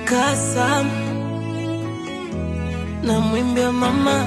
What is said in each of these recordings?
Kasam na mwimbia mama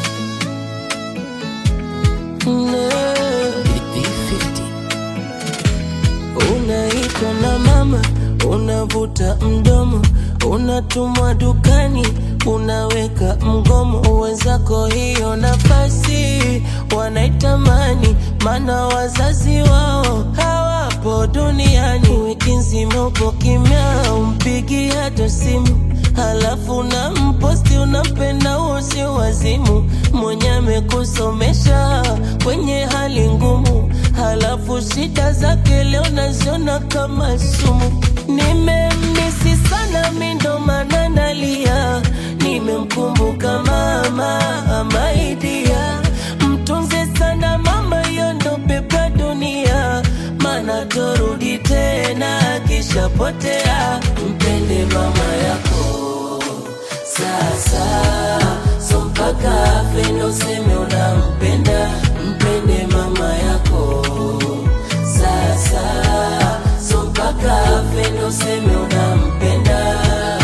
unaitwa na mama, unavuta mdomo, unatumwa dukani, unaweka mgomo. Wenzako hiyo nafasi wanaitamani, maana wazazi wao hawapo duniani. Wiki nzima upo kimya, umpigi hata simu, halafu na mposti unampenda usi wazimu. Mwenye amekusomesha kwenye hali ngumu, halafu shida zake leo naziona kama sumu. Nimemisi sana mindo maana nalia, nimemkumbuka mama amaidia. Mtunze sana mama, yondo pepa dunia, maana torudi tena kisha potea. Mpende mama yako sasa, so mpaka afe ndo useme unampenda. Mpende mama yako sasa, so mpaka afe ndo useme unampenda.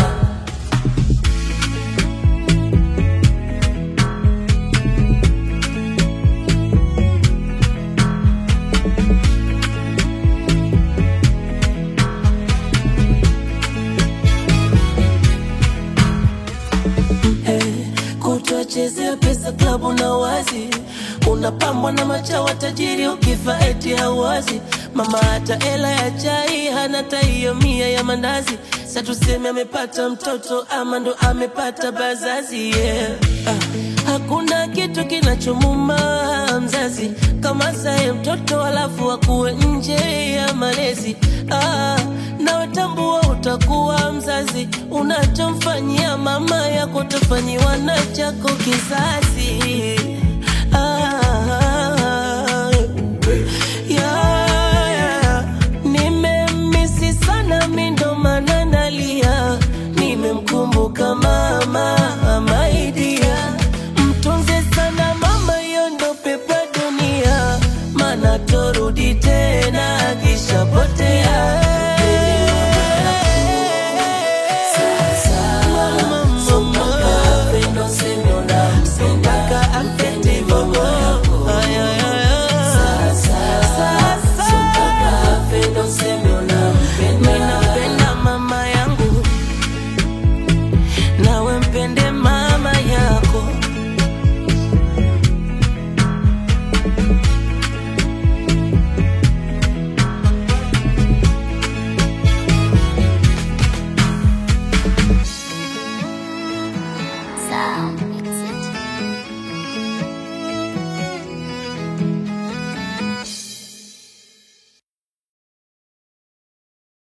Kutochezea pesa klabu na wazi, unapambwa na machawa tajiri, ukifa eti hawazi. Mama hata hela ya chai hana, taiyo 100 ya mandazi. Sa tuseme amepata mtoto ama ndo amepata bazazi, yeah. Hakuna kitu kinachomuma mzazi kama saye mtoto alafu akuwe nje ya malezi. Na watambua utakuwa mzazi, unachomfanyia mama yako utafanyiwa na chako kizazi.